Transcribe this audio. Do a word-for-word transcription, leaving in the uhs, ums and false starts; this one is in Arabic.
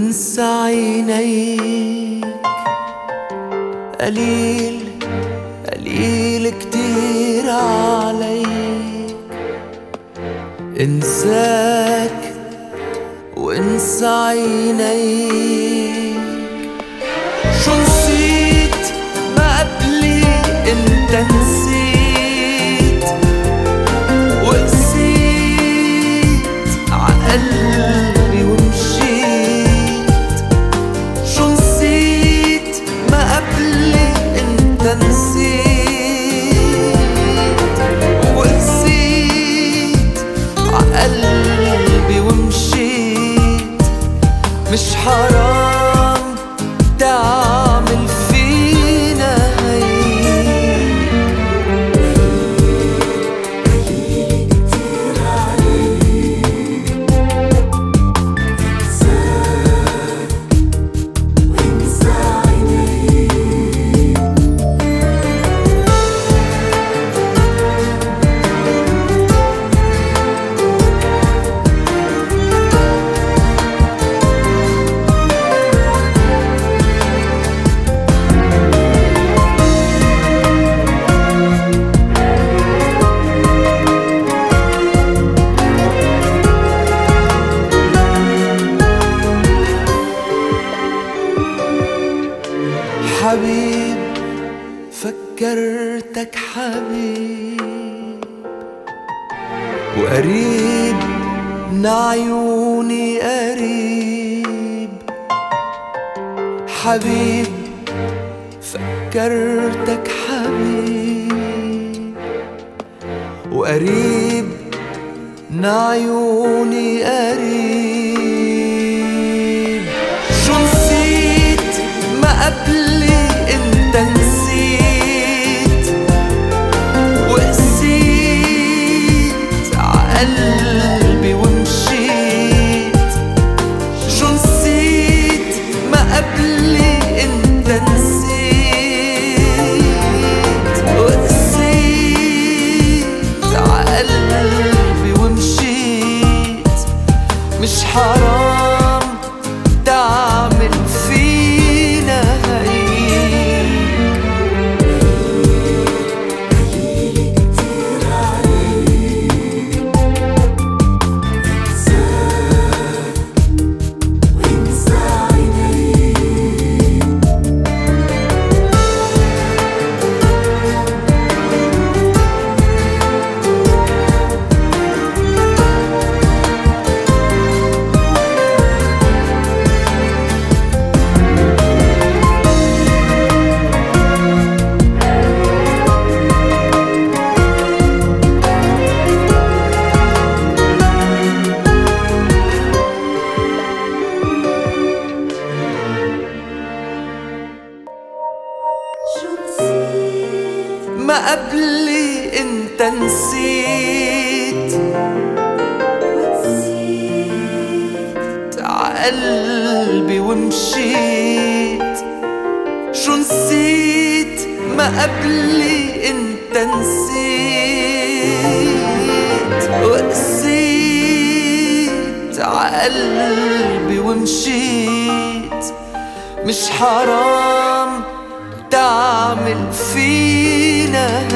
وانسى عينيك. قليل قليل كتير عليك انساك وانسى عينيك. شو نسيت ما قبلي انت نسيت، وقسيت عقلبي ومشيت. شو نسيت ما قبلي انت نسيت، وقسيت عقلبي ومشيت. مش حرام تعمل فينا هيك. كتير عليك انساك وانسى عينيك. حبيب فكرتك حبيب، وقريب من عيوني قريب. حبيب فكرتك حبيب، وقريب من عيوني قريب. شو نسيت ما قبلي انت نسيت، وقسيت عقلبي ومشيت. شو نسيت ما قبلي انت نسيت، وقسيت عقلبي ومشيت. مش حرام تعمل فينا هيك. كتير عليك انساك وانسى عينيك. شو نسيت ما قبلي انت نسيت، وقسيت عقلبي ومشيت. شو نسيت ما قبلي انت نسيت، وقسيت عقلبي ومشيت. مش حرام تعمل فينا